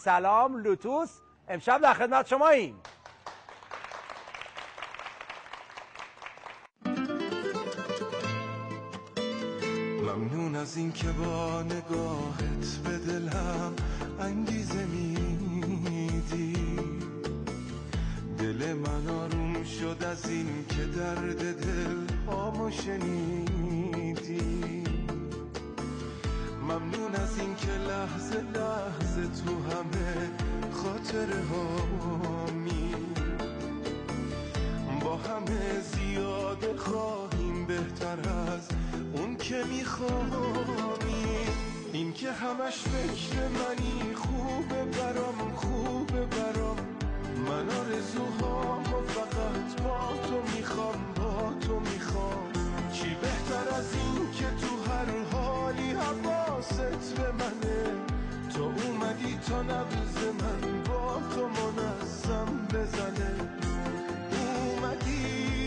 سلام لوتوس امشب در خدمت شماییم. ممنون از این که با نگاهت به دلم انگیزه میدی، دل من آروم شد از این که درد دل هامو شنیدی. ممنون از این که لحظه لحظه تو همه خاطره هامی، با همه زیاده خواهیم بهتر از اون که میخوامی. این که همش فکر منی خوبه برام، خوبه برام، من آرزوهامو فقط با تو میخوام، با تو میخوام. چی بهتر از این که تو هر حالی حواست به منه، تو اومدی تا نبض من با تو منظم بزنه. اومدی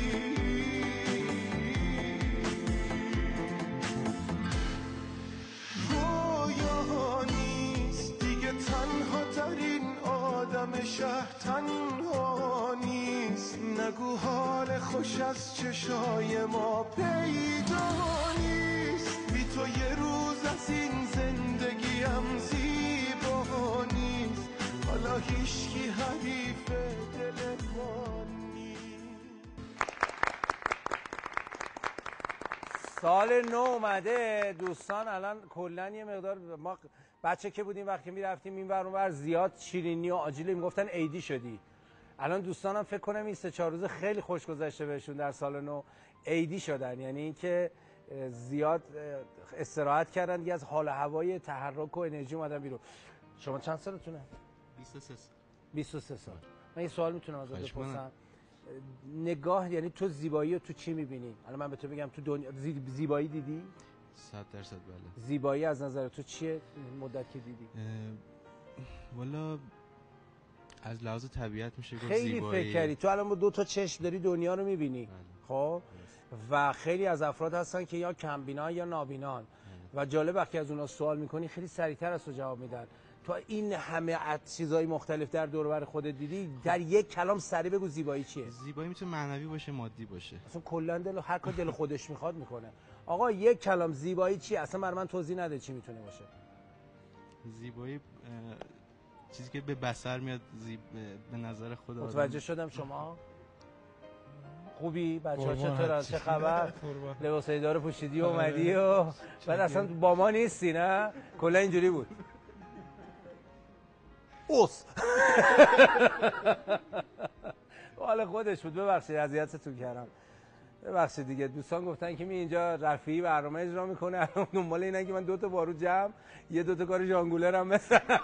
رویا نیست دیگه، تنها ترین آدم شهر تنها نیست. نگو حال خوش از چشای ما پیدا نیست، بی تو یه روز از این زندگیم زیبا نیست. حالا هیچکی حریف دل ما نیست. سال نو اومده دوستان. الان کلا یه مقدار ما بچه که بودیم وقتی میرفتیم این ور اون ور زیاد شیرینی و آجیلی میگفتن عیدی شدی. الان دوستانم فکر کنم این 3-4 روز خیلی خوش گذشته بهشون در سال نو، عیدی شدن. یعنی اینکه زیاد استراحت کردن دیگه، از حال و هوای تحرک و انرژی اومدن بیرون. شما چند سالتونه؟ 23 سال. 23 سال. من یه سوال میتونم ازت بپرسم؟ نگاه یعنی تو زیبایی رو تو چی میبینی؟ الان من به تو بگم تو دنیا زیبایی دیدی؟ 100% بله. زیبایی از نظر تو چیه مدت که دیدی؟ والا از لحاظ طبیعت میشه گفت خیلی زیبایی. فکر کردی تو الان با 2 تا چشم داری دنیا رو میبینی. خب و خیلی از افراد هستن که یا کمبینا یا نابینان و جالب وقتی از اونا سوال میکنی خیلی سریعتر از تو جواب میدن. تو این همه چیزای مختلف در دور و بر خودت دیدی، در یک کلام سریع بگو زیبایی چیه؟ زیبایی میتونه معنوی باشه، مادی باشه. اصلا کلا دل هر کار دل خودش میخواد میکنه. آقا یک کلام زیبایی چیه؟ اصلا برای من توضیح نده چی میتونه باشه. زیبایی چیزی که به بصر میاد به نظر خود آدم. متوجه شدم. شما خوبی؟ بچه‌ها چطورن؟ چه خبر؟ لباسای دار پوشیدی و اومدی و بعد اصلا با ما نیستی نه؟ کلا اینجوری بود. اوس حال خودش بود. ببخشید اذیتتون کردم. ببخشید دیگه. دوستان گفتن که می اینجا رفیعی برنامه اجرا میکنه، دنبال اینن که من 2 تا بارو جمع، یه 2 تا کار ژانگولر هم بزنم.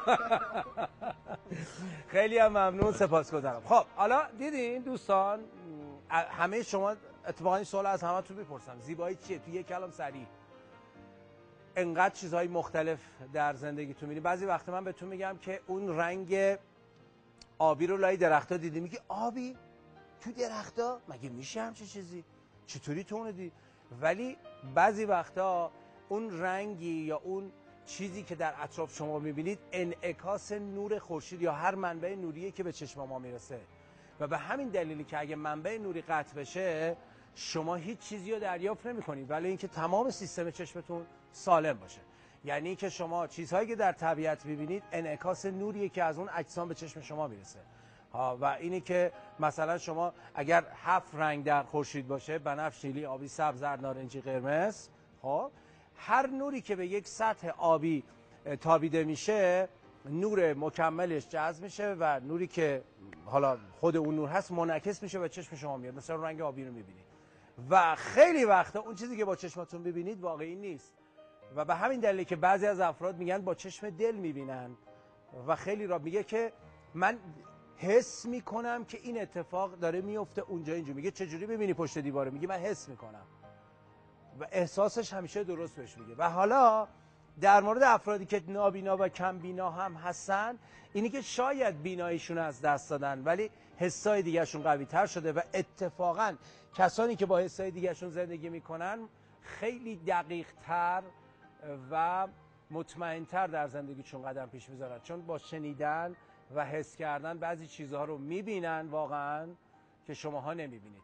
خیلی هم ممنون، سپاسگزارم. خب حالا دیدین دوستان، همه شما اتفاقا این سوال از همه تو میپرسم، زیبایی چیه؟ تو یک کلام سریع. انقدر چیزهای مختلف در زندگی تو میبینی. بعضی وقت من به تو میگم که اون رنگ آبی رو لای درختا دیدی، میگی آبی تو درختا؟ مگه میشه همچین چیزی؟ چطوری تو اونو دیدی؟ ولی بعضی وقتا اون رنگی یا اون چیزی که در اطراف شما میبینید انعکاس نور خورشید یا هر منبع نوریه که به چشم ما میرسه و به همین دلیلی که اگه منبع نوری قطع بشه شما هیچ چیزی رو دریافت نمی‌کنید، ولی اینکه تمام سیستم چشمتون سالم باشه. یعنی که شما چیزهایی که در طبیعت می‌بینید انعکاس نوریه که از اون اجسام به چشم شما میرسه. و اینی که مثلا شما اگر 7 رنگ در خورشید باشه، بنفش، نیلی، آبی، سبز، زرد، نارنجی، قرمز، خب هر نوری که به یک سطح آبی تابیده میشه نور مکملش جذب میشه و نوری که حالا خود اون نور هست منعکس میشه و چشم شما میاد، مثلا رنگ آبی رو میبینید و خیلی وقتا اون چیزی که با چشمتون ببینید واقعی نیست و به همین دلیله که بعضی از افراد میگن با چشم دل میبینن و خیلی را میگه که من حس میکنم که این اتفاق داره میفته اونجا اینجا. میگه چجوری ببینی پشت دیواره؟ میگه من حس میکنم و احساسش همیشه درست بهش میگه. و حالا در مورد افرادی که نابینا و کم بینا هم هستن، اینی که شاید بیناییشون از دست دادن ولی حسای دیگهشون قوی تر شده و اتفاقا کسانی که با حسای دیگهشون زندگی میکنن خیلی دقیق تر و مطمئن‌تر در زندگیشون قدم پیش میذارن، چون با شنیدن و حس کردن بعضی چیزها رو میبینن واقعا که شماها نمیبینید.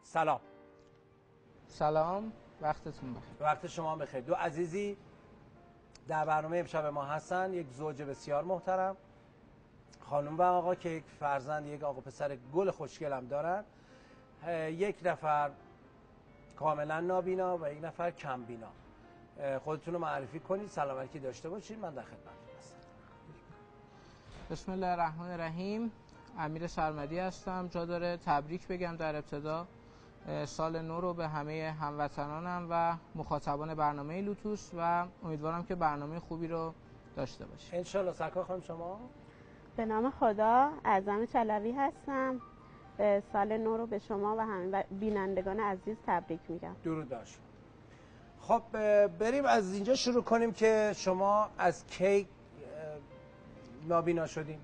سلام، وقتتون بخیر. وقت شما بخیر. دو عزیزی در برنامه امشب ما هستن، یک زوج بسیار محترم، خانم و آقا که یک فرزند، یک آقا پسر گل خوشگلم دارن. یک نفر کاملا نابینا و یک نفر کم بینا. خودتون رو معرفی کنید، سلام علیکی داشته باشید، من در خدمتتون هستم. بسم الله الرحمن الرحیم. امیر سرمدی هستم. جا داره تبریک بگم در ابتدا سال نو رو به همه هموطنانم و مخاطبان برنامه لوتوس و امیدوارم که برنامه خوبی رو داشته باشید. انشالله. سرکار خانم شما؟ به نام خدا، اعظم چلوی هستم. سال نو رو به شما و همه بینندگان عزیز تبریک میگم. درود بر شما. خب بریم از اینجا شروع کنیم که شما از کی نابینا شدیم؟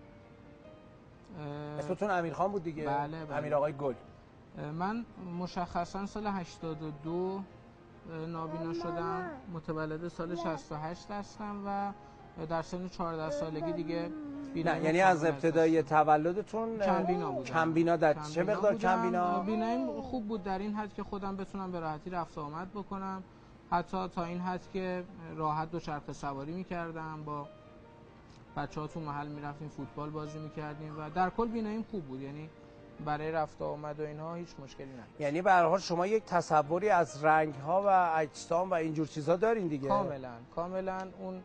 اسمتون امیرخان بود دیگه؟ بله. امیر آقای گل. من مشخصا سال 82 نابینا شدم، متولد سال 68 هستم و در سن 14 سالگی دیگه نه، یعنی از ابتدای تولدتون کم بینا بودم. کم بینا در چه مقدار کم بینا؟ بیناییم خوب بود در این حد که خودم بتونم به راحتی رفت آمد بکنم، حتی تا این حد که راحت دوچرخه سواری میکردم، با بچه‌ها تو محل میرفتیم فوتبال بازی میکردیم و در کل بیناییم خوب بود، یعنی برای رفت آمد و اینها هیچ مشکلی نداشت. یعنی به هر حال شما یک تصوری از رنگ‌ها و اجسام و اینجور چیزا دارین دیگه؟ کاملا اون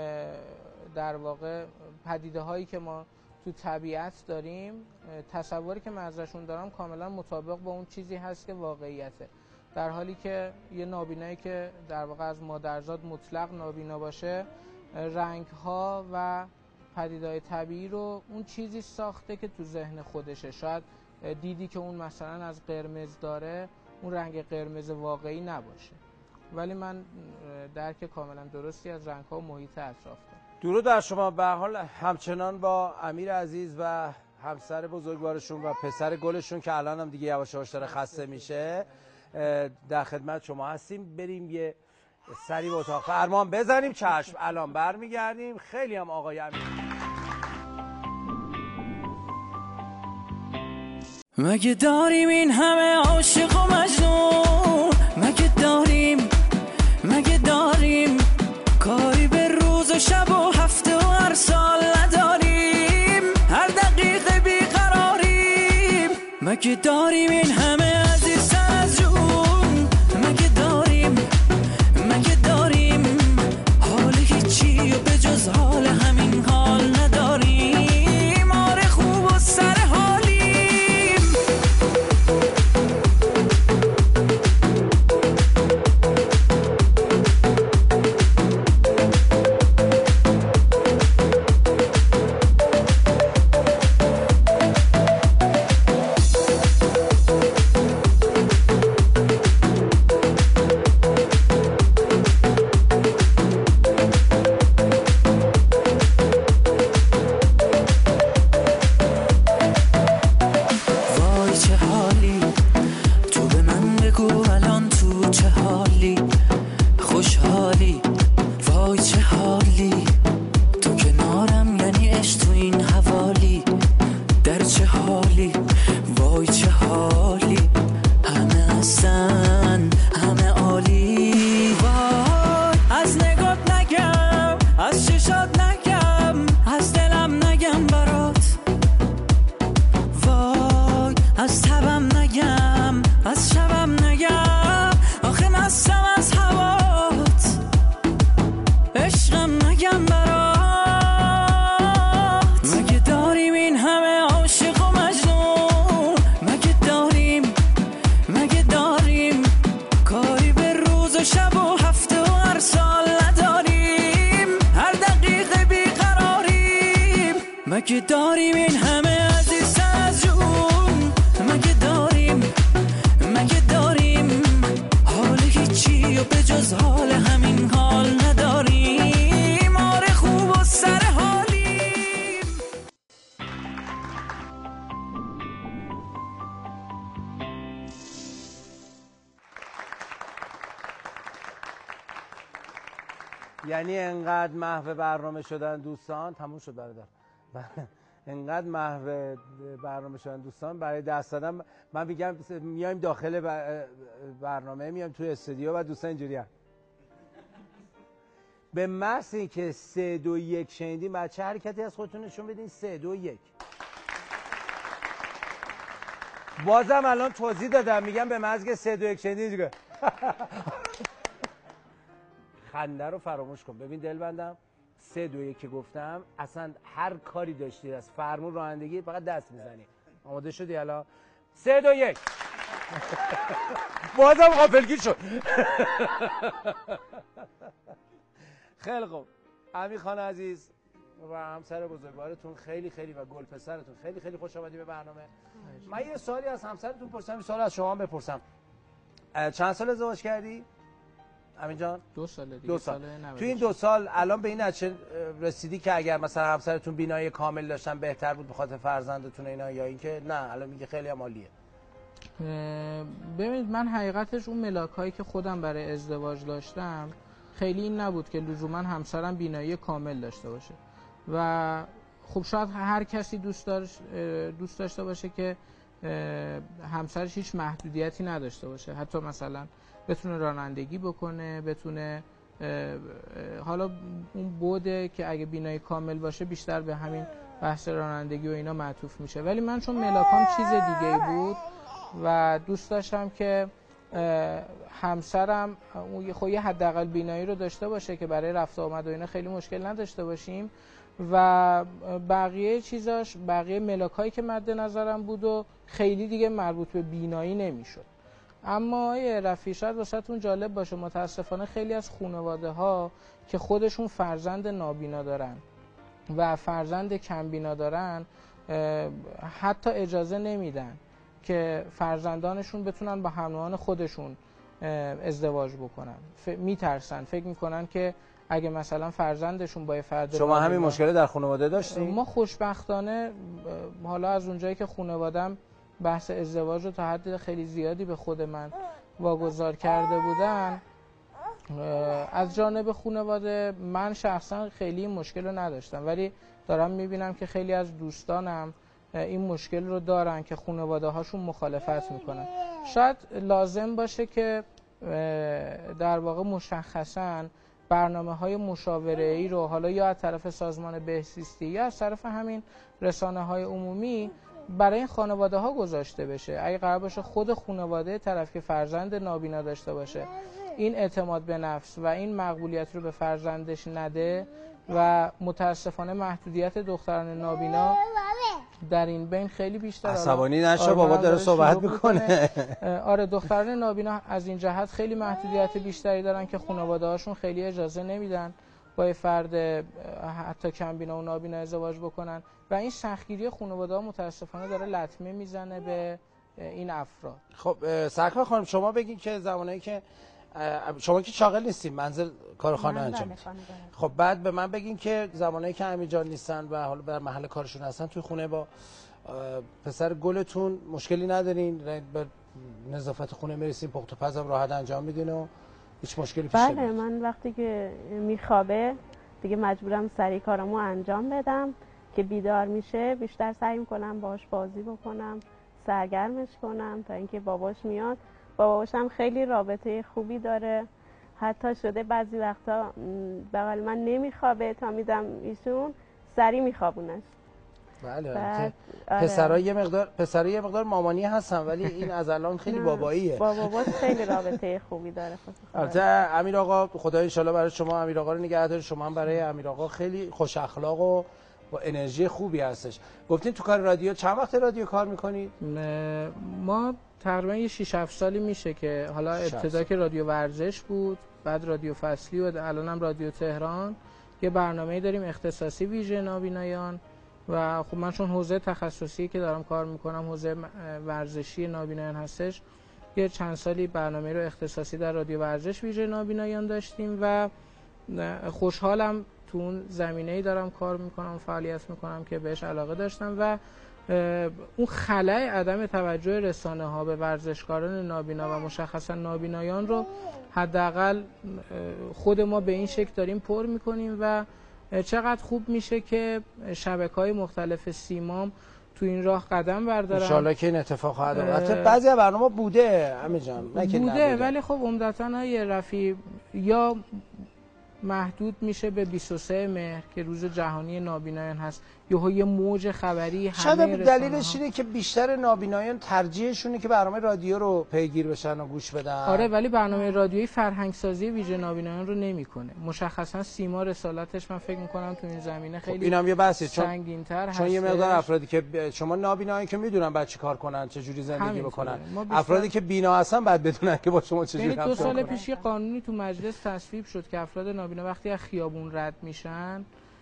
در واقع پدیده هایی که ما تو طبیعت داریم، تصوری که من ازشون دارم کاملا مطابق با اون چیزی هست که واقعیته، در حالی که یه نابینایی که در واقع از مادرزاد مطلق نابینا باشه، رنگ ها و پدیده‌های طبیعی رو اون چیزی ساخته که تو ذهن خودشه. شاید دیدی که اون مثلا از قرمز داره، اون رنگ قرمز واقعی نباشه، ولی من درک کاملا درستی از رنگ ها و محیط اطراف دارم. درود بر شما. به هر حال همچنان با امیر عزیز و همسر بزرگوارشون و پسر گلشون که الان هم دیگه یواش یواش داره خسته میشه در خدمت شما هستیم. بریم یه سری به اتاق فرمان بزنیم. چشم، الان برمیگردیم. خیلی هم آقای امیر. مگه داریم این همه عاشق و مجنون؟ مگه داریم کاری به روز و شب و هفته و هر سال نداریم؟ هر دقیقه بیقراریم. مگه داریم این همه عزیزتر از جون؟ مگه داریم حال هیچی و به جز حال همین حال نداریم؟ آره خوب و سر حالیم. مگه داریم این همه عزیزتر از جون؟ مگه داریم حال هیچی و به جز حال همین حال نداریم؟ آره خوب و سر حالیم. یعنی انقدر محو برنامه شدن دوستان، تموم شد برادر. انقدر محو برنامه شدن دوستان برای دست دادن. من میگم میایم داخل برنامه، میایم توی استودیو و دوستان اینجوریه. به محض اینکه 3 2 1 شنیدین بچه حرکتی از خودتون نشون بدین. 3 2 1. بازم الان توضیح دادم، میگم به محض که 3 2 1 شنیدین اینجوریه. خنده رو فراموش کن. ببین دلبندم، 3 2 1 که گفتم اصلا هر کاری داشتی از فرمون رانندگی فقط دست میزنی. آماده شدی الان؟ 3 2 1. بازم غافلگیر شد. خیلی خوب. امیر خان عزیز و همسر بزرگوارتون خیلی خیلی و گل پسرتون خیلی خیلی خوش آمدی به برنامه. من یه سوالی از همسرتون پرسیدم، این سوال از شما هم بپرسم. چند سال ازدواج کردی؟ امین جان 2 سال دیگه. 2 سال. تو این 2 سال الان به این نتیجه رسیدی که اگر مثلا همسرتون بینایی کامل داشتن بهتر بود به خاطر فرزندتون اینا، یا اینکه نه الان میگه خیلی هم عالیه؟ ببینید من حقیقتش اون ملاکایی که خودم برای ازدواج داشتم خیلی این نبود که لزوما همسرم بینایی کامل داشته باشه و خب شاید هر کسی دوست داشته باشه که همسرش هیچ محدودیتی نداشته باشه، حتی مثلا بتونه رانندگی بکنه، بتونه حالا اون بوده که اگه بینایی کامل باشه بیشتر به همین بحث رانندگی و اینا معطوف میشه. ولی من چون ملاکام چیز دیگه بود و دوست داشتم که همسرم خب یه حداقل بینایی رو داشته باشه که برای رفت آمد و اینا خیلی مشکل نداشته باشیم و بقیه چیزاش، بقیه ملاکایی که مد نظرم بود و خیلی دیگه مربوط به بینایی نمیشد. اما رفیع شاید واسهتون جالب باشه، متاسفانه خیلی از خانواده ها که خودشون فرزند نابینا دارن و فرزند کمبینا دارن حتی اجازه نمیدن که فرزندانشون بتونن با همراهان خودشون ازدواج بکنن. میترسن، فکر میکنن که اگه مثلا فرزندشون با فرد شما همین مشکل در خانواده داشتین؟ ما خوشبختانه حالا از اونجایی که خانواده‌ام بحث ازدواج رو تا حد خیلی زیادی به خود من واگذار کرده بودن، از جانب خانواده من شخصا خیلی مشکل رو نداشتم، ولی دارم میبینم که خیلی از دوستانم این مشکل رو دارن که خانواده هاشون مخالفت میکنن. شاید لازم باشه که در واقع مشخصاً برنامه‌های مشاوره‌ای رو حالا یا از طرف سازمان بهزیستی یا از طرف همین رسانه‌های عمومی برای این خانواده‌ها گذاشته بشه. اگه قرار باشه خود خانواده طرف که فرزند نابینا داشته باشه این اعتماد به نفس و این مقبولیت رو به فرزندش نده و متاسفانه محدودیت دختران نابینا در این بین خیلی بیشتر. عصبانی نشو، بابا داره صحبت میکنه. آره دختران نابینا از این جهت خیلی محدودیت بیشتری دارن که خانواده هاشون خیلی اجازه نمیدن با فرد حتی کمبینا و نابینا ازدواج بکنن و این سختگیری خانواده ها متاسفانه داره لطمه میزنه به این افراد. خب سرکار خانم شما بگین که زمانی که شما که شاغل نیستین، منزل کارخانه انجام میدین. خب بعد به من بگین که زمانی که امیر جان نیستن و حالا در محل کارشون هستن توی خونه با پسر گلتون مشکلی ندارین؟ به نظافت خونه میرسین، پخت و پزم راحت انجام میدین و هیچ مشکلی پیش نمیاد؟ بله من وقتی که میخوابه دیگه مجبورم سریع کارمو انجام بدم، که بیدار میشه بیشتر سعی میکنم باهاش بازی بکنم، سرگرمش کنم تا اینکه باباش میاد. باباشم خیلی رابطه خوبی داره، حتی شده بعضی وقتا بغل من نمیخوابه تا میدم ایشون سری میخوابونش. بله پسرها یه مقدار مامانی هستن ولی این از الان خیلی باباییه. با باباش خیلی رابطه خوبی داره. البته امیر آقا خدا ان شاءالله برای شما امیر آقا رو نگه داره، شما هم برای امیر آقا خیلی خوش اخلاق و با انرژی خوبی هستش. گفتین تو کار رادیو چند وقت رادیو کار میکنید؟ ما تقریبا یه 6-7 سالی میشه که حالا ابتدا که رادیو ورزش بود، بعد رادیو فصلی و الان هم رادیو تهران یه برنامه‌ای داریم اختصاصی ویژه نابینایان و خب من چون حوزه تخصصی که دارم کار میکنم حوزه ورزشی نابینایان هستش، یه چند سالی برنامه رو اختصاصی در رادیو ورزش ویژه نابینایان داشتیم و خوشحالم تو اون زمینه‌ای دارم کار میکنم، فعالیت میکنم که بهش علاقه داشتم و اون خلأ عدم توجه رسانه ها به ورزشکاران نابینا و مشخصا نابینایان رو حداقل خود ما به این شکل داریم پر میکنیم و چقدر خوب میشه که شبکه‌های مختلف سیمام تو این راه قدم بردارن. انشالله که این اتفاق خواهد افتاد. بعضی برنامه بوده همه جان، بوده ولی خب عمدتاً های رفیع یا محدود میشه به 23 مهر که روز جهانی نابینایان هست، یه موج خبری همه شاید دلیلش اینه که بیشتر نابینایان ترجیحشونه که برنامه رادیو رو پیگیر بشن و گوش بدن. آره ولی برنامه رادیویی فرهنگ سازی ویژه نابینایان رو نمیکنه. مشخصا سیما رسالتش من فکر میکنم تو این زمینه خیلی اینم یه بحثه، سنگین‌تر هست. چون یه مقدار افرادی که شما نابینایان که میدونن بعد چی کار کنن، چه جوری زندگی بکنن. افرادی که بینا هستن بعد بدونن که با شما چه جوری رفتار کنن. 2 سال پیش یه قانونی تو مجلس تصویب شد که افراد نابینا وقتی از خیابون رد میشن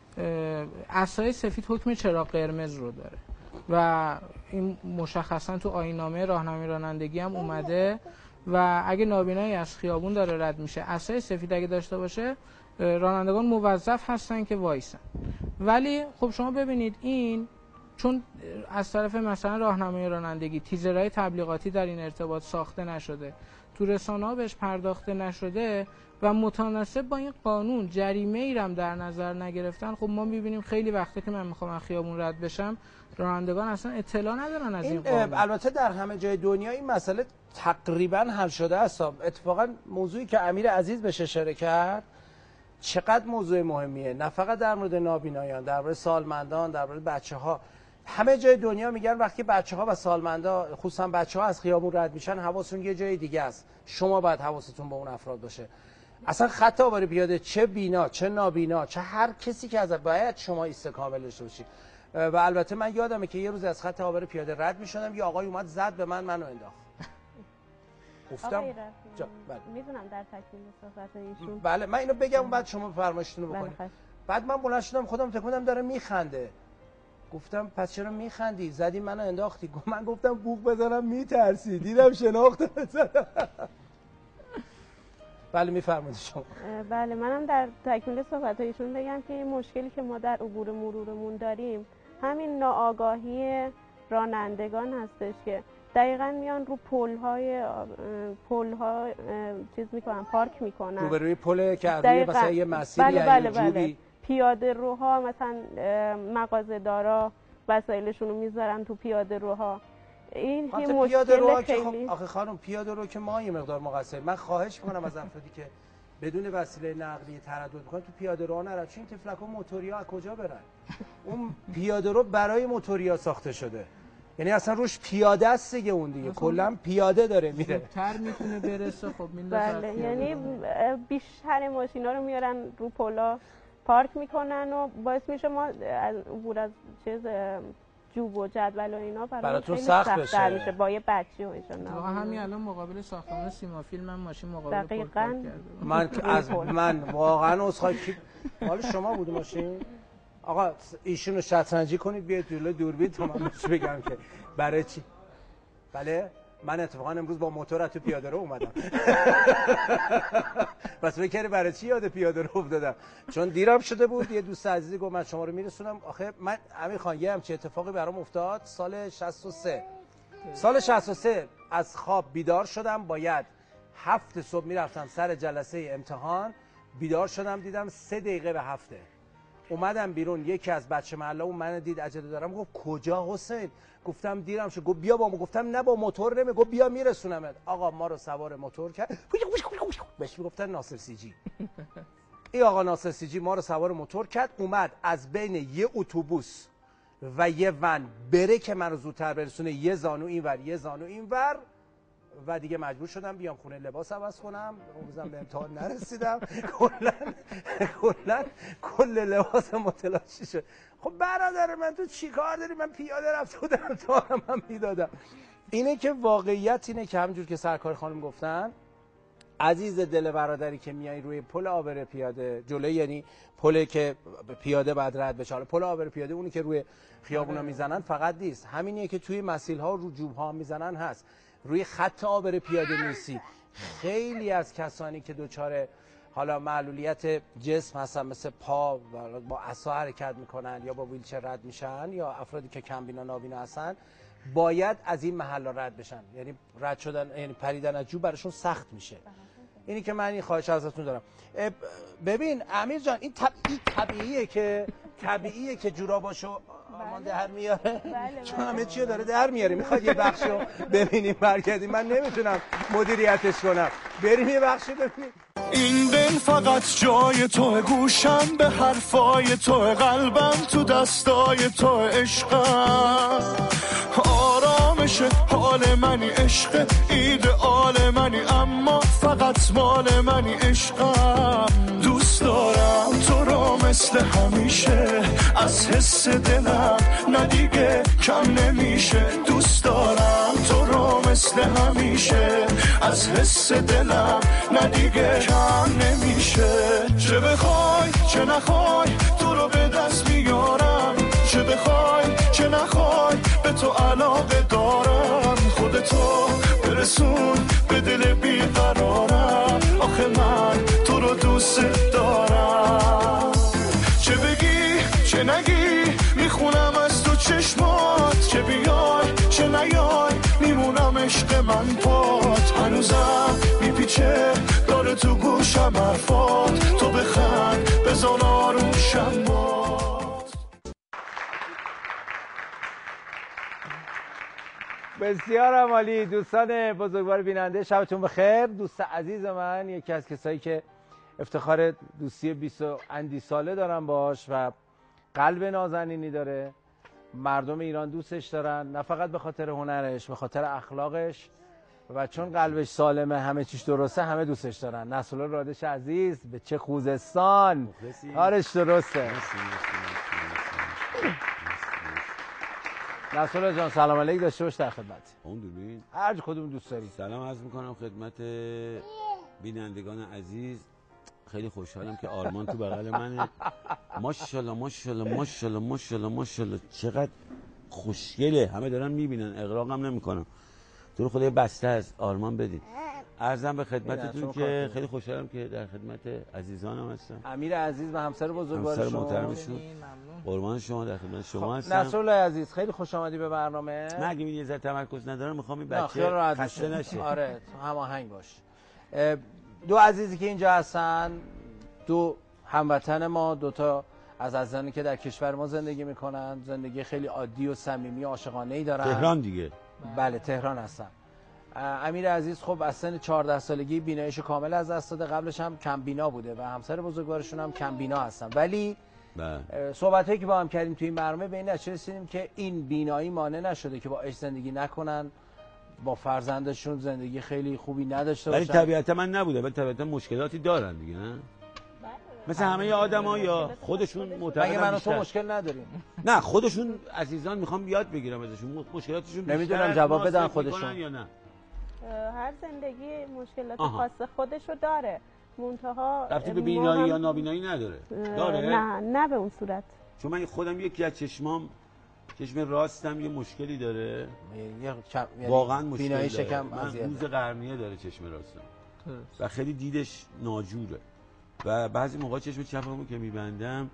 عصای سفید حکم چراغ قرمز رو داره و این مشخصا تو آیین‌نامه راهنمای رانندگی هم اومده و اگه نابینایی از خیابون داره رد میشه عصای سفید اگه داشته باشه رانندگان موظف هستن که وایسن. ولی خب شما ببینید این چون از طرف مثلا راهنمای رانندگی تیزرهای تبلیغاتی در این ارتباط ساخته نشده، تو رسانه‌ها بهش پرداخته نشده و متناسب با این قانون جریمه ای هم در نظر نگرفتن، خب ما می‌بینیم خیلی وقته که من می‌خوام از خیابون رد بشم رانندگان اصلا اطلاع ندارن از این قانون. البته در همه جای دنیا این مسئله تقریبا حل شده است. اتفاقا موضوعی که امیر عزیز بهش اشاره کرد چقدر موضوع مهمیه، نه فقط در مورد نابینایان، در مورد سالمندان، در مورد بچه‌ها. همه جای دنیا میگن وقتی بچه‌ها و سالمندا خصوصا بچه‌ها از خیابون رد میشن حواسشون یه جای دیگه است. شما باید حواستون به اون افراد باشه. اصلا خط آوار پیاده چه بینا چه نابینا چه هر کسی که از باید شما ایست کامل داشته باشید. و البته من یادمه که یه روز از خط آوار پیاده رد میشدم یه آقای اومد زد به منو انداخت. گفتم میدونم در تکمیل صحبت ایشون. بله من اینو بگم بعد شما فرمایشتون رو بکنید. بعد من بلند شدم خودم تکوندم داره میخنده. گفتم پس چرا میخندی؟ زدی منو انداختی. من گفتم بوق بزنم میترسی، دیدم شناخت بزنم. بله میفرمایید شما. بله منم در تکمیل صحبت ایشون بگم که این مشکلی که ما در عبور مرورمون داریم همین ناآگاهی رانندگان هستش که دقیقاً میان رو پل‌ها چیز میکنن، پارک میکنن روبروی پل که روی مثلا یه مسیری بله. پیاده روها مثلا مغازه‌دارا وسایلشون رو میذارن تو پیاده روها. این یه مشکل خیلی. آخه خانم پیاده رو که ما یه مقدار مقصر. من خواهش میکنم از افرادی که بدون وسیله نقلیه تردد میکنن تو پیاده رو نرن، چون این تفلک‌ها موتوریا از کجا برن؟ اون پیاده رو برای موتوریا ساخته شده، یعنی اصلا روش پیاده است دیگه، اون دیگه کلا پیاده داره میره تر میتونه برسه. خب بله یعنی بیشتر ماشینا رو میارن رو پلا پارک میکنن و باعث میشه ما عبور از چیز جوب و جدول و اینا براتون سخت میشه با یه بچه و ایشون. همین الان مقابل ساختمان سیما فیلم من ماشین مقابل پارک کردم. من واقعا عذرخواهی مال شما بود ماشین. آقا ایشونو شطرنجی کنید بیاید جلوی دوربین تا من بهش بگم که برای چی. بله من اتفاقا امروز با موتور از تو پیاده رو اومدم. بس فکر برای چی یاد پیاده رو افتادم؟ چون دیرم شده بود. یه دوست عزیزی گفت من شما رو میرسونم. آخه من امیر خان یه همچین اتفاقی برام افتاد سال 63. سال 63 از خواب بیدار شدم، باید 7 صبح میرفتم سر جلسه امتحان. بیدار شدم دیدم 3 دقیقه به 7. اومدم بیرون، یکی از بچه محله اون من دید عجله دارم، گفت کجا حسین؟ گفتم دیرم شد. گفت بیا با ما. گفتم نه با موتور نمی. گفت بیا میرسونمت. آقا ما رو سوار موتور کرد. بهش میگفتن ناصر سیجی. این آقا ناصر سیجی ما رو سوار موتور کرد، اومد از بین یه اتوبوس و یه ون بره که من رو زودتر برسونه، یه زانو اینور یه زانو اینور، و دیگه مجبور شدم بیام خونه لباس عوض کنم. اون روزم به امتحان نرسیدم. کل لباس متلاشی شد. خب برادر من تو چی کار داری؟ من پیاده رفته بودم امتحانم هم میدادم. اینه که واقعیت اینه که همونجور که سرکار خانم گفتن، عزیز دل برادری که میای روی پل عابر پیاده جلوی، یعنی پل که پیاده بعد رد بشه، پل عابر پیاده اونی که روی خیابونا میزنن فقط نیست، همینیه که توی مسیل‌ها رو جوب‌ها میزنن هست. روی خط عابر پیاده نیستی. خیلی از کسانی که دچار حالا معلولیت جسم هستن مثل پا با عصا حرکت میکنن یا با ویلچر رد میشن یا افرادی که کمبینا نابینا هستن باید از این محل رد بشن، یعنی رد شدن یعنی پریدن از جو براشون سخت میشه. اینی که من این خواهش ازتون دارم. ببین امیر جان این طبیعیه که جوراباشو آرمان در میاره، چون همه چی داره در میاره. میخواد یه بخشو ببینیم برگردیم، من نمیتونم مدیریتش کنم. بریم یه بخشو ببینیم. این دل فقط جای تو، گوشم به حرفای تو، قلبم تو دستای تو، عشقم آرامش حال منی، عشق ایدئال منی، اما فقط مال منی، عشقم دوست دارم تو رو مثل همیشه، از حس دلم نه دیگه کم نمیشه، دوست دارم تو رو مثل همیشه، از حس دلم نه دیگه کم نمیشه، چه بخوای چه نخوای تو رو به دست میارم، چه بخوای چه نخوای به تو علاقه دارم، خودتو برسون به دل بیقرارم، آخه من تو رو دوست دارم، چه بگی چه نگی میخونم از تو چشمات، چه بیای چه نیای میمونم عشق من پات، هنوزم میپیچه داره تو گوشم حرفات، تو بخند بزن آروشم باد. بسیار عالی دوستان بزرگوار بیننده، شبتون بخیر. دوست عزیز من، یکی از کسایی که افتخار دوستی 20 اندی ساله دارم باش و قلب نازنینی داره، مردم ایران دوستش دارن، نه فقط به خاطر هنرش، به خاطر اخلاقش و چون قلبش سالمه، همه چیش درسته، همه دوستش دارن. نصرالله رادش عزیز، به چه خوزستان، کارش درسته. نصرالله جان سلام علیک داشته باش، در خدمت. اون دوربین هر کدوم دوست داری. سلام عرض میکنم خدمت بینندگان عزیز. خیلی خوشحالم که آرمان تو بغل منه. ماشاءالله ماشاءالله ماشاءالله ماشاءالله ماشاءالله چقدر خوشگله. همه دارن میبینن، اغراقم نمیکنم. تو رو خدا یه بسته از آرمان بدین. عرضم به خدمتتون که خیلی خوشحالم که در خدمت عزیزانم هستم. امیر عزیز و همسر بزرگوار شما، محترمشون، قربان شما، در خدمت شما هستم. نصرالله عزیز خیلی خوش آمدی به برنامه. من اگه یه ذره تمرکز ندارم میخوام این بچه خسته نشه. آره هماهنگ باش. دو عزیزی که اینجا هستن، دو هموطن ما، دو تا از عزیزانی که در کشور ما زندگی میکنن، زندگی خیلی عادی و صمیمی و عاشقانه‌ای دارن. تهران دیگه. بله تهران هستن. امیر عزیز خب از سن 14 سالگی بیناییشو کامل از دست داده، قبلش هم کم بینا بوده و همسر بزرگوارشون هم کم بینا هستن، ولی صحبتایی که با هم کردیم توی این برنامه به این نتیجه رسیدیم که این بینایی مانع نشده که با عشق زندگی نکنن، با فرزندشون زندگی خیلی خوبی نداشته باشن. ولی طبیعتا من نبوده، ولی طبیعتا مشکلاتی دارن دیگه، نه؟ مثل همه آدم‌ها یا خودشون معتقدن. مگه من و تو مشکل نداریم؟ نه خودشون عزیزان میخوام یاد بگیرم ازشون مشکلاتشون بیشتر. نمیدونم جواب بدن خودشون یا نه. هر زندگی مشکلات خاص خودشو داره. منتها رفتی به بینایی یا نابینایی نداره؟ داره؟ نه به اون صورت. چون من خودم یکی از چشم راستم یه مشکلی داره. واقعا مشکل بینایی داره. شکم من روز قرنیه داره چشم راستم و خیلی دیدش ناجوره و بعضی موقع چشم چپمو که میبندم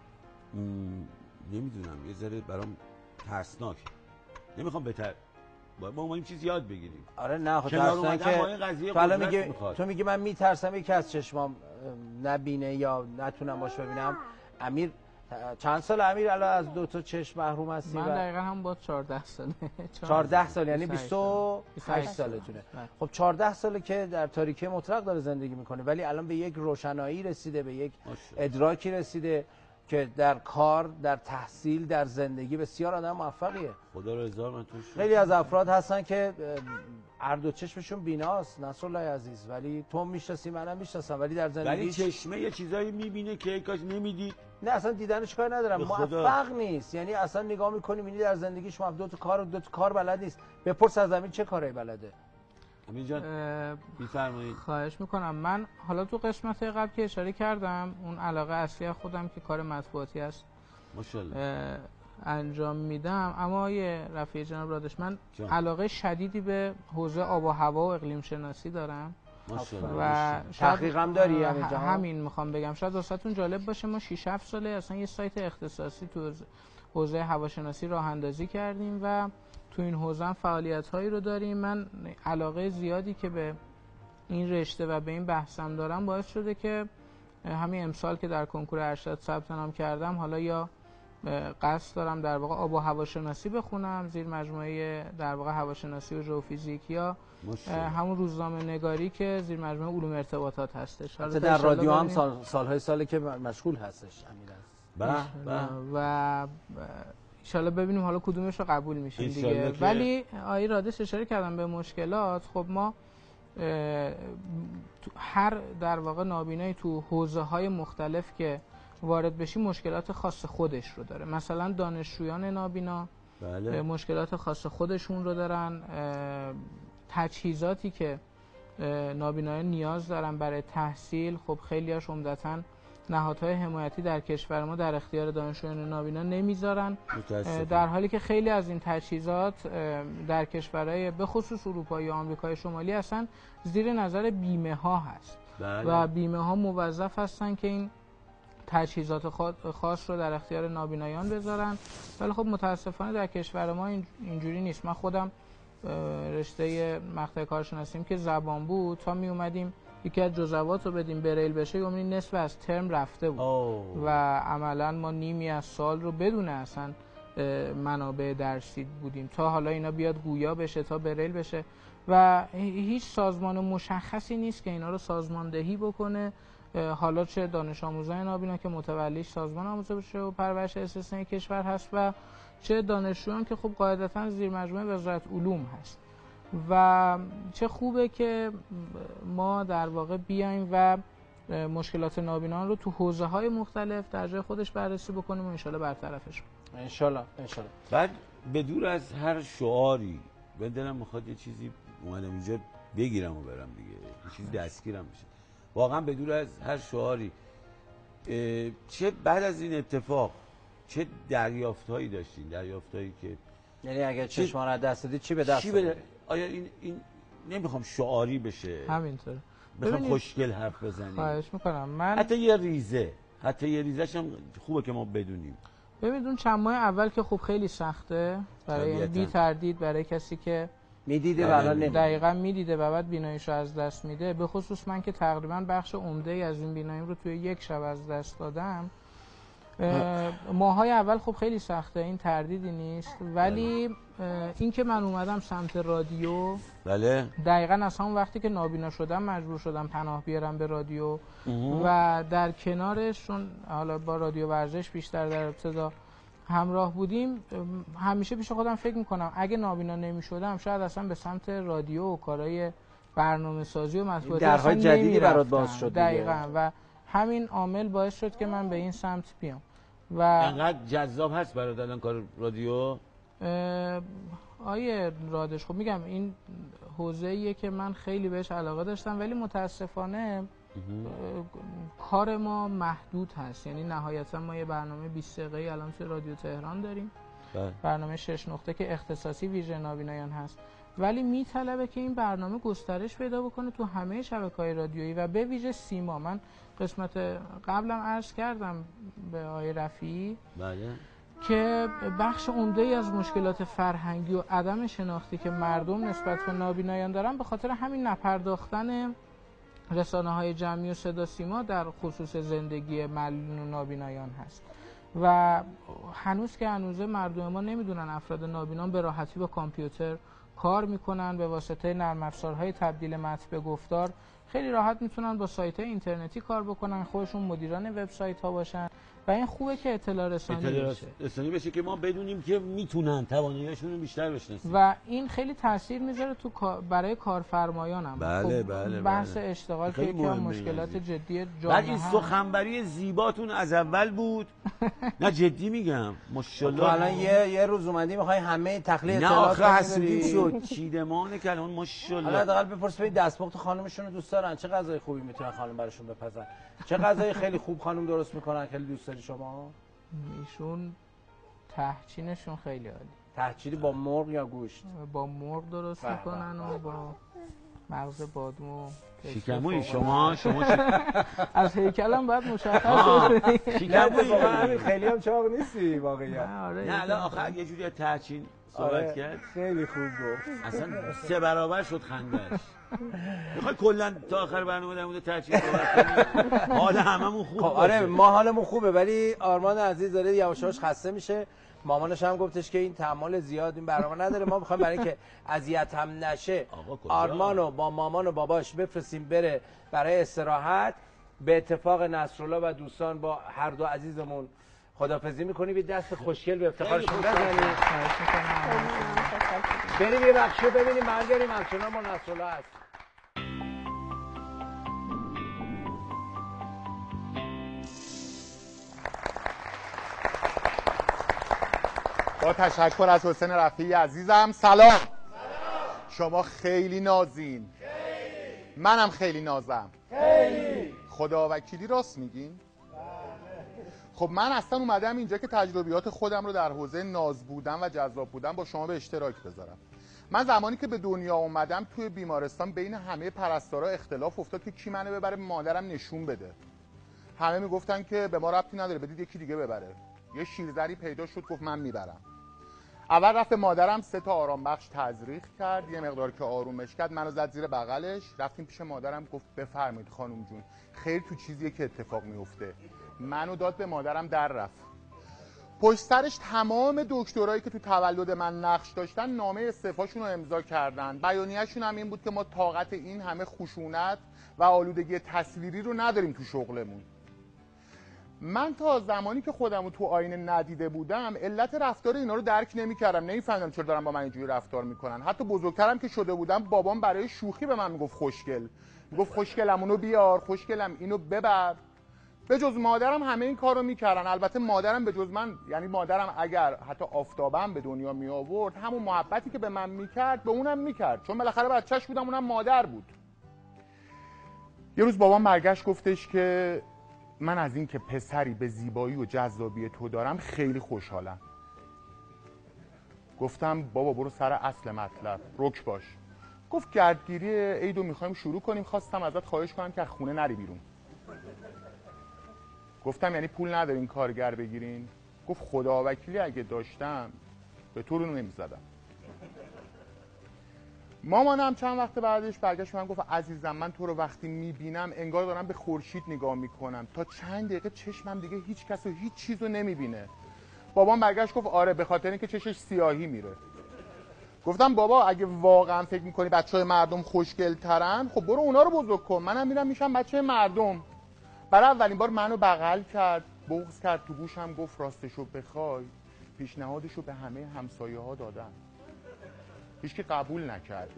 نمیدونم یه ذره برام ترسناک. نمیخوام با ما این چیز یاد بگیریم. آره نه خب ترسناک که تو میگی من میترسم یکی از چشمام نبینه یا نتونم باش ببینم. امیر چند سال امیر الان از دو تا چشم محروم هستی؟ من دقیقاً هم با 14 ساله. 14 سال یعنی 28 سالتونه. خب 14 ساله که در تاریکی مطلق داره زندگی میکنه، ولی الان به یک روشنایی رسیده، به یک ادراکی رسیده که در کار، در تحصیل، در زندگی بسیار آدم موفقیه. خدا رو هزار من توش. خیلی از افراد هستن که هر دو چشمشون بیناست نصرالله عزیز، ولی تو میشناسی منم میشناسم، ولی در زندگی ولی چشمه یه چیزایی میبینه که ای کاش نمیدید. نه اصلا دیدنش کار ندارم، موفق نیست. یعنی اصلا نگاه میکنی میبینی در زندگیش دو تا کار بلد نیست. بپرس از زمین چه کاری بلده. امین جان بفرمایید. خواهش میکنم. من حالا تو قسمت قبل که اشاره کردم اون علاقه اصلی خودم که کار مطبوعاتی است ماشاءالله انجام میدم، اما یه رفیق جناب رادش من علاقه شدیدی به حوزه آب و هوا و اقلیم شناسی دارم. ماشاءالله. و تحقیق هم داری همینجا؟ همین میخوام بگم، شاید واسهتون جالب باشه، ما 6-7 ساله اصلا یه سایت اختصاصی تو حوزه هواشناسی راه اندازی کردیم و تو این حوزه هم فعالیت‌هایی رو داریم. من علاقه زیادی که به این رشته و به این بحثم دارم باعث شده که همین امسال که در کنکور ارشد ثبت نام کردم، حالا یا قصد دارم در واقع آب و هواشناسی بخونم زیر مجموعه در واقع هواشناسی و ژئوفیزیک، یا همون روزنامه نگاری که زیر مجموعه علوم ارتباطات هستش. حتی در رادیو هم سالهای که مشغول هستش و انشالله ببینیم حالا کدومش رو قبول میشیم دیگه. ولی آقای رادس اشاره کردم به مشکلات. خب ما هر در واقع نابینایی تو حوزه های مختلف که وارد بشیم مشکلات خاص خودش رو داره. مثلا دانشجویان نابینا مشکلات خاص خودشون رو دارن. تجهیزاتی که نابینایان نیاز دارن برای تحصیل، خب خیلی هاش عمدتاً نهادهای حمایتی در کشور ما در اختیار دانشجویان نابینا نمیذارن، در حالی که خیلی از این تجهیزات در کشورهای به خصوص اروپایی و آمریکای شمالی اصلا زیر نظر بیمه ها هست. و بیمه ها موظف هستن که این تجهیزات خاص رو در اختیار نابینایان بذارن، ولی خب متاسفانه در کشور ما اینجوری نیست. من خودم رشته مقطع کارشناسیم که زبان بود، تا می اومدیم یکی از جزوات رو بدیم بریل بشه یعنی نصف از ترم رفته بود و عملا ما نیمی از سال رو بدون اصلا منابع درسی بودیم تا حالا اینا بیاد گویا بشه، تا بریل بشه و هیچ سازمان مشخصی نیست که اینا رو سازماندهی بکنه. حالا چه دانش آموزان نابینا که متولیش سازمان آموزش و پرورش استثنایی کشور هست و چه دانشجویان که خب قاعدتا زیر مجموعه وزارت علوم هست. و چه خوبه که ما در واقع بیایم و مشکلات نابینان رو تو حوزه‌های مختلف در جای خودش بررسی بکنیم و انشالله برطرفش کنیم. انشالله. بعد به دور از هر شعاری به دلم میخواد یه چیزی اومدم اینجا بگیرم و برم دیگه، یه چیزی دستگیرم بشه. واقعا به دور از هر شعاری چه بعد از این اتفاق چه دریافت‌هایی داشتین؟ دریافت‌هایی که یعنی اگه چشمان از دست دادی چی به دست آوردی؟ آیا این نمیخوام شعاری بشه، همینطوره بخوام خوشگل حرف بزنیم. خواهش میکنم. من حتی یه ریزش هم خوبه که ما بدونیم. ببینید اون چند ماه اول که خب خیلی سخته برای بی تردید برای کسی که میدیده و الان دقیقاً میدیده و بعد بیناییش رو از دست میده. به خصوص من که تقریبا بخش عمده از این بیناییم رو توی یک شب از دست دادم. ماهای اول خب خیلی سخته، این تردیدی نیست، ولی این که من اومدم سمت رادیو دقیقاً از همون وقتی که نابینا شدم مجبور شدم پناه بیارم به رادیو و در کنارش چون حالا با رادیو ورزش بیشتر در ابتدا همراه بودیم، همیشه پیش خودم فکر میکنم اگه نابینا نمیشدم شاید اصلا به سمت رادیو و کارهای برنامه سازی و مطبوعاتی درهای جدیدی برات باز شد. دقیقاً و همین عامل باعث شد که من به این سمت بیام. و انقدر جذاب هست برات الان کار رادیو؟ آیه رادش، خب میگم این حوزه‌ایه که من خیلی بهش علاقه داشتم، ولی متاسفانه کار ما محدود هست. یعنی نهایتا ما یه برنامه 20 دقیقه‌ای الان توی رادیو تهران داریم، برنامه 6 نقطه که اختصاصی ویژه نابینایان هست، ولی میطلبه که این برنامه گسترش پیدا بکنه تو همه شبکه‌های رادیویی و به ویژه سیما. من قسمت قبلم عرض کردم به آقای رفیعی که بخش عمده‌ای از مشکلات فرهنگی و عدم شناختی که مردم نسبت به نابینایان دارن به خاطر همین نپرداختن رسانه‌های جمعی و صدا سیما در خصوص زندگی معلولین و نابینایان هست و هنوز که هنوزه مردم ما نمیدونن افراد نابینان به راحتی با کامپیوتر کار میکنن، به واسطه نرم افزارهای تبدیل متن به گفتار خیلی راحت میتونن با سایت‌های اینترنتی کار بکنن، خودشون مدیران وبسایت‌ها باشن و این خوبه که اطلاع رسانی بشه که ما بدونیم که میتونن توانایی‌هاشون رو بیشتر بشناسیم و این خیلی تاثیر میذاره تو برای کارفرمایان هم. بله بحث اشتغال که یکی از مشکلات جدی جامعه. بعد این سخنوری زیباتون از اول بود. نه جدی میگم ماشاءالله. الان یه روز اومدی میخوای همه تخلیه اطلاعات حسودی شد چیدمان کلام ماشاءالله. حالا حداقل بپرس ببین دستپخت خانمشون رو دوست دارن، چه غذای خوبی میتونن خانم براشون بپزن، چه غذای خیلی خوب خانم درست میکنن خیلی دوست داری شما؟ ایشون تهچینشون خیلی عالی. تهچینی با مرغ یا گوشت؟ با مرغ درست میکنن و با مغز بادمو شکمویی شما از هیکلم باید مشخص بشه. شکمویی واقعا خیلی هم چاق نیستی واقعا. نه الان آخر یه جوری ترچین صحبت کرد خیلی خوب گفت. اصلا 3 برابر شد خندش. میخوای کلا تا آخر برنامه در مورد ترچین صحبت کنیم؟ حال هممون خوب باشه. آره ما حالمون خوبه ولی آرمان عزیز داره یواش یواش خسته میشه. مامانش هم گفتش که این تحمل زیاد این برنامه نداره. ما میخوایم برای اینکه اذیت هم نشه آرمانو با مامان و باباش بفرستیم بره برای استراحت. به اتفاق نصرالله و دوستان با هر دو عزیزمون خدافظی میکنیم. یه دست خوشگل به افتخارشون بزنیم. بریم یه بخشو ببینیم برگردیم همچنان با نصرالله هست. با تشکر از حسین رفیعی عزیزم. سلام. شما خیلی نازین. منم خیلی نازم. خدا وکیلی راست میگین؟ خب من اصلا اومدم اینجا که تجربیات خودم رو در حوزه ناز بودن و جذاب بودن با شما به اشتراک بذارم. من زمانی که به دنیا اومدم توی بیمارستان بین همه پرستارا اختلاف افتاد که کی منو ببره مادرم نشون بده. همه میگفتن که به ما ربطی نداره بدید یکی دیگه ببره. یه شیرزری پیدا شد گفت من میبرم. اول رفت مادرم 3 تا آرام بخش تزریق کرد، یه مقدار که آرومش کرد منو زد زیر بغلش. رفتیم پیش مادرم گفت بفرمایید خانم جون خیر تو چیزیه که اتفاق میفته. منو داد به مادرم در رفت. پشت سرش تمام دکترایی که تو تولد من نقش داشتن نامه استعفاشون رو امضا کردن. بیانیه‌شون هم این بود که ما طاقت این همه خشونت و آلودگی تصویری رو نداریم تو شغلمون. من تا زمانی که خودم رو تو آینه ندیده بودم علت رفتار اینا رو درک نمی‌کردم. نمی‌فهمیدم چرا دارن با من اینجوری رفتار میکنن. حتی بزرگترم که شده بودم بابام برای شوخی به من میگفت خوشگل. میگفت خوشگلم اونو بیار، خوشگلم اینو ببر. به جز مادرم همه این کارو میکردن. البته مادرم به جز من، یعنی مادرم اگر حتی آفتابم به دنیا می آورد همون محبتی که به من میکرد به اونم میکرد، چون بالاخره بچه‌ش بودم اونم مادر بود. یه روز بابام برگشت گفتش که من از این که پسری به زیبایی و جذابی تو دارم خیلی خوشحالم. گفتم بابا برو سر اصل مطلب، رک باش. گفت گردگیری عیدو میخوایم شروع کنیم، خواستم ازت خواهش کنم که از خونه نری بیرون. گفتم یعنی پول ندارین کارگر بگیرین؟ گفت خدا وکیلی اگه داشتم به تو رو نمیزدم. مامانم چند وقت بعدش برگشت من گفت عزیزم من تو رو وقتی میبینم انگار دارم به خورشید نگاه میکنم، تا چند دقیقه چشمم دیگه هیچ کس و هیچ چیز رو نمیبینه. بابام برگشت گفت آره به خاطر اینکه چشش سیاهی میره. گفتم بابا اگه واقعا فکر میکنی بچهای مردم خوشگل ترن خب برو اونا رو بزرگ کن، منم میرم میشم بچه مردم. برای اولین بار منو بغل کرد، بغض کرد، تو گوشم گفت راستشو بخوای پیشنهادشو به همه همسایه ها دادم، هیچکی قبول نکرده.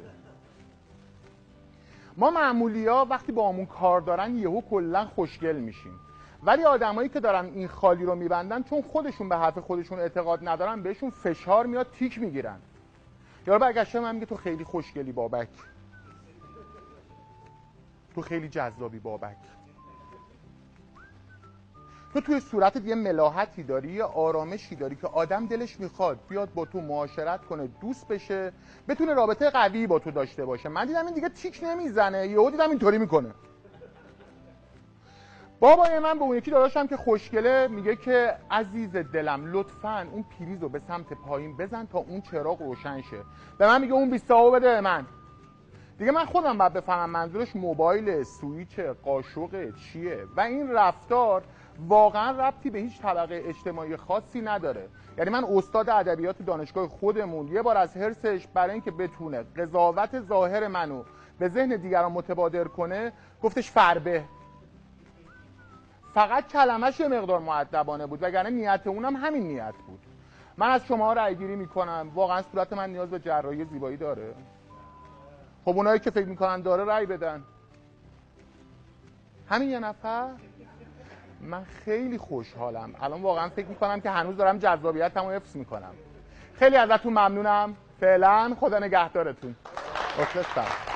ما معمولیا وقتی با همون کار دارن یهو کلا خوشگل میشیم، ولی آدمایی که دارن این خالی رو میبندن چون خودشون به حرف خودشون اعتقاد ندارن بهشون فشار میاد، تیک میگیرن. یارو برگشته من میگه تو خیلی خوشگلی بابک، تو خیلی جذابی بابک، تو توی صورتت یه ملاحتی داری، یه آرامشی داری که آدم دلش میخواد بیاد با تو معاشرت کنه، دوست بشه، بتونه رابطه قوی با تو داشته باشه. من دیدم این دیگه تیک نمیزنه، یهو دیدم اینطوری میکنه. بابای من به اون یکی داداشم که خوشگله میگه که عزیز دلم لطفاً اون پریزو به سمت پایین بزن تا اون چراغ روشن شه. به من میگه اون 20 بده به من. دیگه من خودم باید بفهمم منظورش موبایل، سویچ، قاشق چیه. و این رفتار واقعا ربطی به هیچ طبقه اجتماعی خاصی نداره. یعنی من استاد ادبیات دانشگاه خودمون یه بار از حرصش برای اینکه بتونه قضاوت ظاهر منو به ذهن دیگران متبادر کنه گفتش فربه. فقط کلمش یه مقدار مؤدبانه بود وگرنه نیت اونم همین نیت بود. من از شما رأی گیری میکنم، واقعا صورت من نیاز به جراحی زیبایی داره؟ خب اونایی که فکر میکنن داره رأی بدن. همین یه نفر. من خیلی خوشحالم الان، واقعا فکر میکنم که هنوز دارم جذابیتمو حفظ میکنم. خیلی ازتون ممنونم. فعلا خدا نگهدارتون. مخلصم.